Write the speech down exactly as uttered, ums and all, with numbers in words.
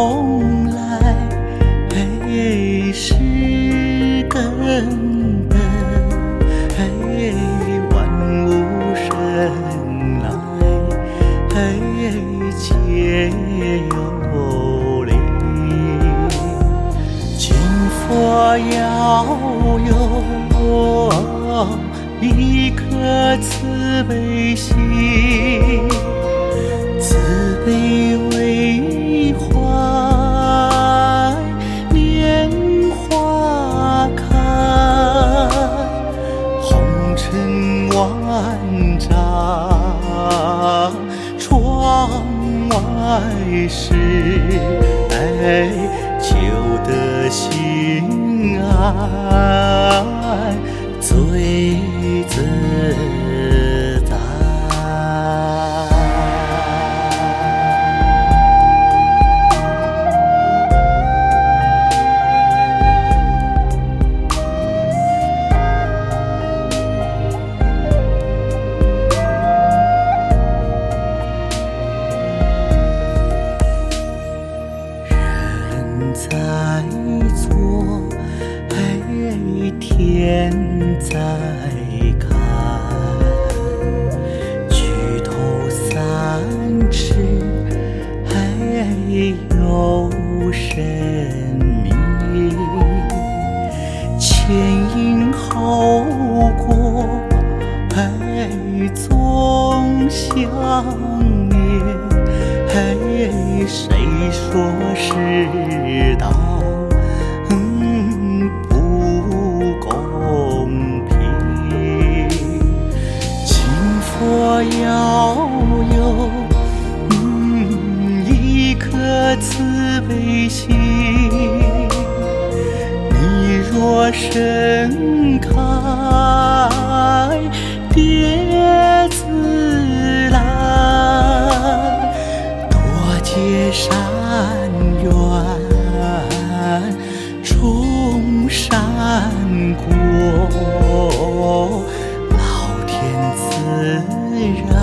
从来是根本，万物生来皆有灵。今佛要有一颗慈悲心，慈悲为怀，莲花开，红尘万丈，窗外事，求得心安最自在。人在做，天在看，举头三尺有神明，前因后果总相念，谁说世道我要有、嗯、一颗慈悲心，你若盛开，蝶自来，多结善缘，种善果，老天自然